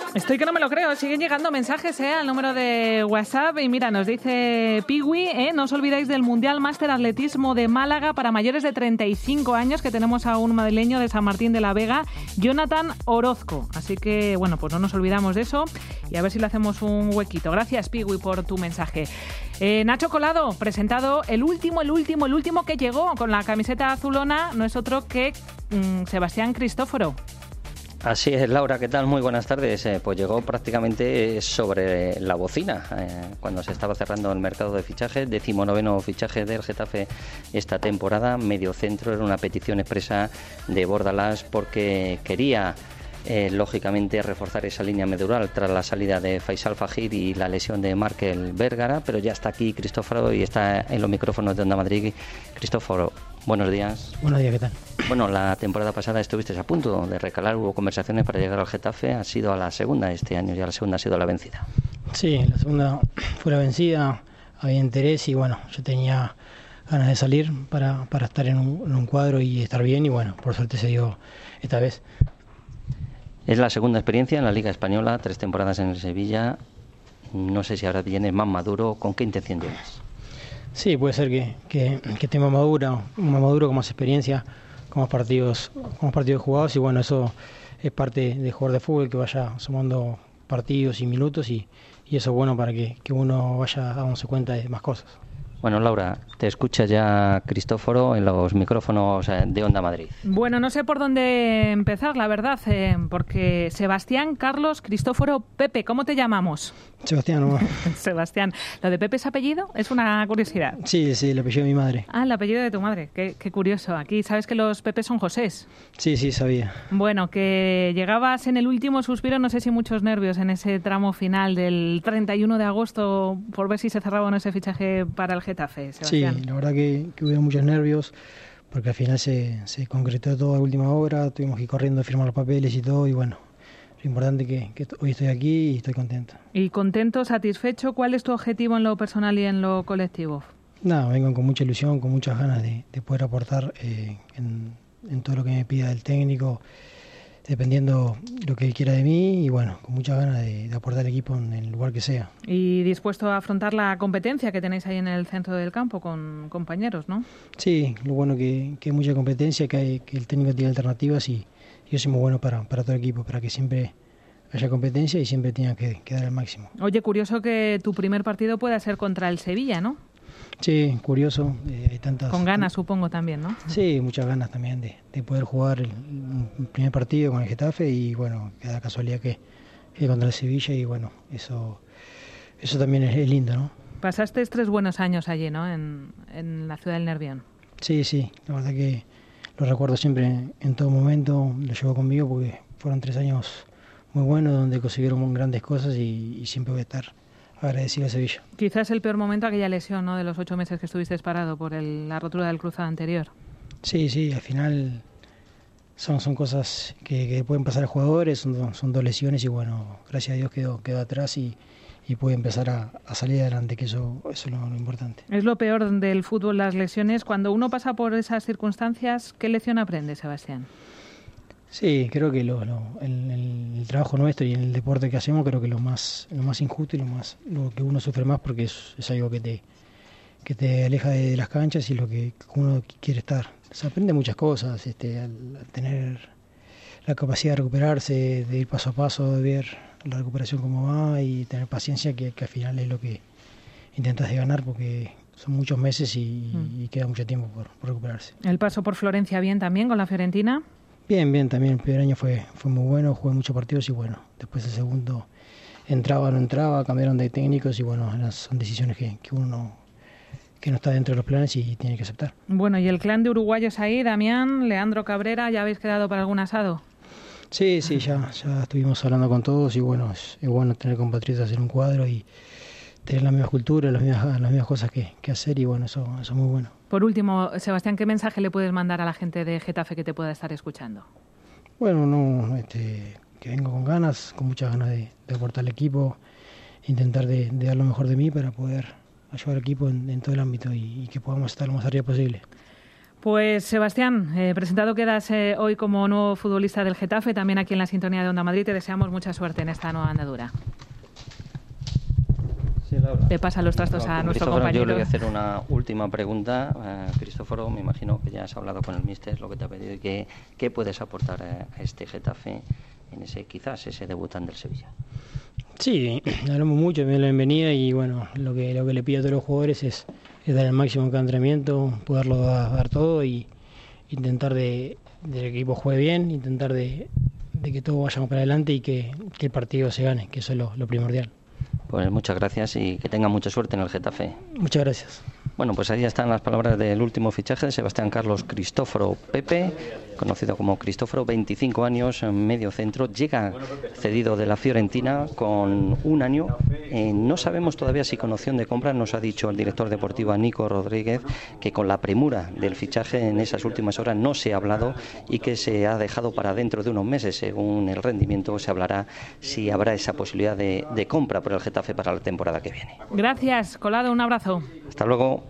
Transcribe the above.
Estoy que no me lo creo. Siguen llegando mensajes al número de WhatsApp. Y mira, nos dice Piwi, no os olvidéis del Mundial Máster Atletismo de Málaga para mayores de 35 años, que tenemos a un madrileño de San Martín de la Vega, Jonathan Orozco. Así que, bueno, pues no nos olvidamos de eso y a ver si le hacemos un huequito. Gracias, Piwi, por tu mensaje. Nacho Colado, presentado el último que llegó con la camiseta azulona, no es otro que Sebastián Cristóforo. Así es, Laura, ¿qué tal? Muy buenas tardes. Pues llegó prácticamente sobre la bocina cuando se estaba cerrando el mercado de fichajes, 19º fichaje del Getafe esta temporada, medio centro. Era una petición expresa de Bordalás porque quería lógicamente reforzar esa línea medular tras la salida de Faisal Fajir y la lesión de Markel Vergara, pero ya está aquí Cristóforo y está en los micrófonos de Onda Madrid. Cristóforo, buenos días. Buenos días, ¿qué tal? Bueno, la temporada pasada estuviste a punto de recalar, hubo conversaciones para llegar al Getafe, ha sido a la segunda este año, ya la segunda ha sido la vencida. Sí, la segunda fue la vencida, había interés y bueno, yo tenía ganas de salir para estar en un cuadro y estar bien y bueno, por suerte se dio esta vez. Es la segunda experiencia en la Liga Española, 3 temporadas en el Sevilla, no sé si ahora vienes más maduro, ¿con qué intención llegas? Sí, puede ser que esté más maduro, con más experiencia, con más partidos jugados y bueno, eso es parte de jugar de fútbol, que vaya sumando partidos y minutos y eso es bueno para que uno vaya dándose cuenta de más cosas. Bueno, Laura, te escucha ya Cristóforo en los micrófonos de Onda Madrid. Bueno, no sé por dónde empezar, la verdad, porque Sebastián, Carlos, Cristóforo, Pepe, ¿cómo te llamamos? Sebastián, ¿no? Sebastián. ¿Lo de Pepe es apellido? Es una curiosidad. Sí, el apellido de mi madre. Ah, el apellido de tu madre. Qué curioso. Aquí, ¿sabes que los Pepes son Josés? Sí, sabía. Bueno, que llegabas en el último suspiro, no sé si muchos nervios en ese tramo final del 31 de agosto por ver si se cerraba o no ese fichaje para el Getafe, Sebastián. Sí, la verdad que hubo muchos nervios porque al final se concretó todo a última hora, tuvimos que ir corriendo a firmar los papeles y todo y bueno, lo importante es que hoy estoy aquí y estoy contento. ¿Y contento, satisfecho? ¿Cuál es tu objetivo en lo personal y en lo colectivo? Nada, vengo con mucha ilusión, con muchas ganas de poder aportar en todo lo que me pida el técnico, dependiendo lo que él quiera de mí y bueno, con muchas ganas de aportar al equipo en el lugar que sea. Y dispuesto a afrontar la competencia que tenéis ahí en el centro del campo con compañeros, ¿no? Sí, lo bueno que hay mucha competencia, que el técnico tiene alternativas y yo soy muy bueno para todo el equipo, para que siempre haya competencia y siempre tenga que dar el máximo. Oye, curioso que tu primer partido pueda ser contra el Sevilla, ¿no? Sí, curioso. Hay tantas... Con ganas, supongo, también, ¿no? Sí, muchas ganas también de poder jugar el primer partido con el Getafe y bueno, que da casualidad que contra el Sevilla y bueno, eso también es lindo, ¿no? Pasaste 3 buenos años allí, ¿no? En la ciudad del Nervión. Sí, la verdad que lo recuerdo siempre en todo momento, lo llevo conmigo porque fueron 3 años muy buenos donde consiguieron grandes cosas y siempre voy a estar agradecido a Sevilla. Quizás el peor momento aquella lesión, ¿no? De los 8 meses que estuviste parado por la rotura del cruzado anterior. Sí, al final son cosas que pueden pasar a jugadores, son 2 lesiones y bueno, gracias a Dios quedó atrás y puede empezar a salir adelante, que eso es lo importante. Es lo peor del fútbol, las lesiones. Cuando uno pasa por esas circunstancias, ¿qué lección aprende, Sebastián? Sí, creo que el trabajo nuestro y en el deporte que hacemos, creo que lo más injusto y lo que uno sufre más porque es algo que te aleja de las canchas y lo que uno quiere estar. Se aprende muchas cosas, al tener la capacidad de recuperarse, de ir paso a paso, de ver la recuperación cómo va y tener paciencia, que al final es lo que intentas de ganar porque son muchos meses y queda mucho tiempo por recuperarse. ¿El paso por Florencia bien también con la Fiorentina? Bien, también el primer año fue muy bueno, jugué muchos partidos y bueno, después el segundo entraba o no entraba, cambiaron de técnicos y bueno, son decisiones que uno que no está dentro de los planes y tiene que aceptar. Bueno, ¿y el clan de uruguayos ahí, Damián, Leandro Cabrera, ya habéis quedado para algún asado? Sí, ya estuvimos hablando con todos y bueno, es bueno tener compatriotas en un cuadro y tener la misma cultura, las mismas cosas que hacer y bueno, eso es muy bueno. Por último, Sebastián, ¿qué mensaje le puedes mandar a la gente de Getafe que te pueda estar escuchando? Bueno, que vengo con muchas ganas de aportar al equipo, intentar de dar lo mejor de mí para poder ayudar al equipo en todo el ámbito y que podamos estar lo más arriba posible. Pues Sebastián, presentado quedas hoy como nuevo futbolista del Getafe, también aquí en la sintonía de Onda Madrid. Te deseamos mucha suerte en esta nueva andadura. Sí, Laura. Le pasa los trastos a nuestro compañero. Yo le voy a hacer una última pregunta. Cristóforo, me imagino que ya has hablado con el míster, lo que te ha pedido, y ¿qué puedes aportar a este Getafe en quizás ese debutante del Sevilla? Sí, hablamos mucho, me da la bienvenida y bueno, lo que le pido a todos los jugadores es dar el máximo en cada entrenamiento, poderlo dar todo y intentar de que el equipo juegue bien, intentar de que todos vayamos para adelante y que el partido se gane, que eso es lo primordial. Pues muchas gracias y que tenga mucha suerte en el Getafe. Muchas gracias. Bueno, pues ahí están las palabras del último fichaje de Sebastián Carlos Cristóforo Pepe, conocido como Cristóforo, 25 años, medio centro, llega cedido de la Fiorentina con un año. No sabemos todavía si con opción de compra, nos ha dicho el director deportivo Nico Rodríguez que con la premura del fichaje en esas últimas horas no se ha hablado y que se ha dejado para dentro de unos meses, según el rendimiento, se hablará si habrá esa posibilidad de compra por el Getafe para la temporada que viene. Gracias, Colado, un abrazo. Hasta luego.